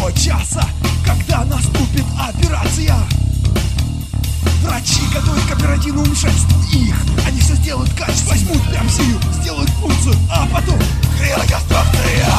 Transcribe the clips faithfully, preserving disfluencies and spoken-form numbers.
до часа, когда наступит операция. Врачи готовят к оперативному вмешательству их. Они все сделают качественно, возьмут прям сию, сделают функцию, а потом криокастрация.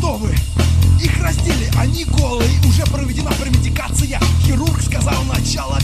Их раздели, они голые, уже проведена премедикация. Хирург сказал начало